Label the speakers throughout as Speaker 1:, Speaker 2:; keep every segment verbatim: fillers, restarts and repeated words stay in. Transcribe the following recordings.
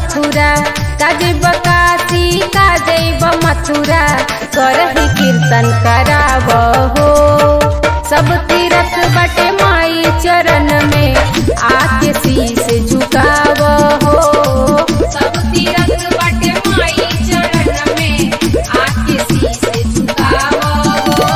Speaker 1: मथुरा, का जैब काशी का जैब मथुरा, करही कीर्तन कराव हो। सब तीरथ बटे माई चरण में, आके शीश झुकाव हो। सब तीरथ बटे माई चरण में, आके शीश झुकाव हो।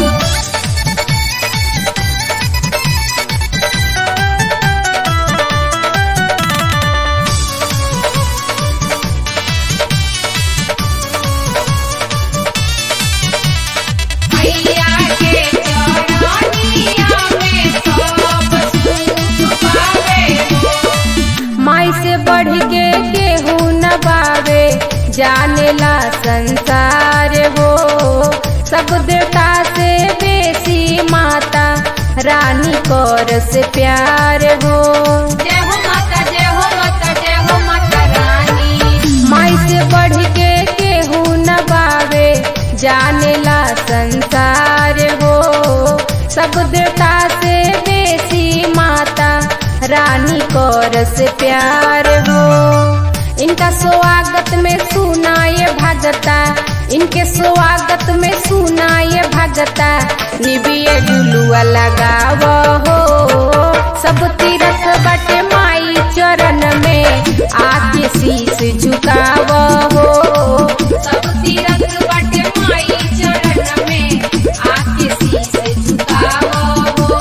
Speaker 1: माई से बढ़ के केहू न बावे, जानेला संसार हो। सब देवता से बेसी माता रानी कर से प्यार हो। जय हो माता, जय हो माता, जय हो माता रानी। माई से बढ़ के केहू न बावे, जानेला संसार हो। सब देवता से बेसी माता रानी कर से प्यार हो। इनका स्वागत में सुनाए भगता, इनके स्वागत में सुनाए भगता, निबिये झुलुआ लगाव हो। सब तीरथ बटे माई चरण में, आके शीश झुकाव हो। सब तीरथ बटे माई चरण में, आके शीश झुकाव हो।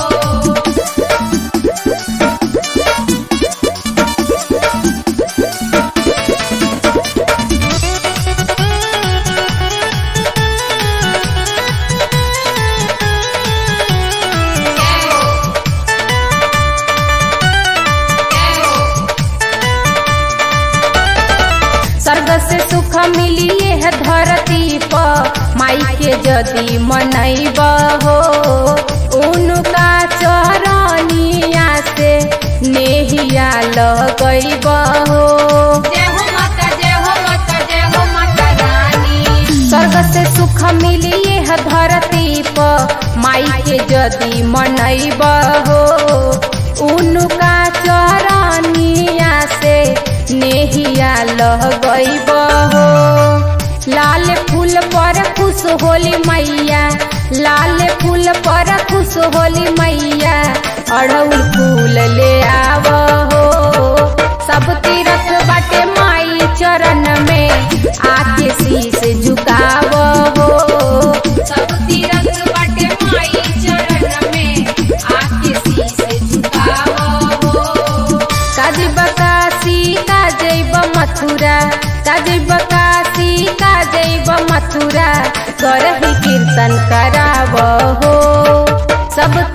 Speaker 1: स्वर्ग से सुख मिली है धरती पर, माई के यदि मनैब हो। उनका चरनिया से नेहिया लगैब हो। जय हो माता, जय हो माता, जय हो माता रानी। स्वर्ग से सुख मिली है धरती पर, माई के यदि मनैब हो। उनका चरनिया से नेहिया लगैब हो। लाल फूल पर खुश होली मैया, लाल फूल पर खुश होली मैया, अड़हुल फूल ले आव हो। सब तीरथ बटे माई चरण में, आके शीश झुकाव हो। सब तीरथ बटे माई चरण में, आके शीश झुकाव हो। का जैब काशी का जैब मथुरा, का जैब काशी का जैब मथुरा, करही कीर्तन कराव हो। सब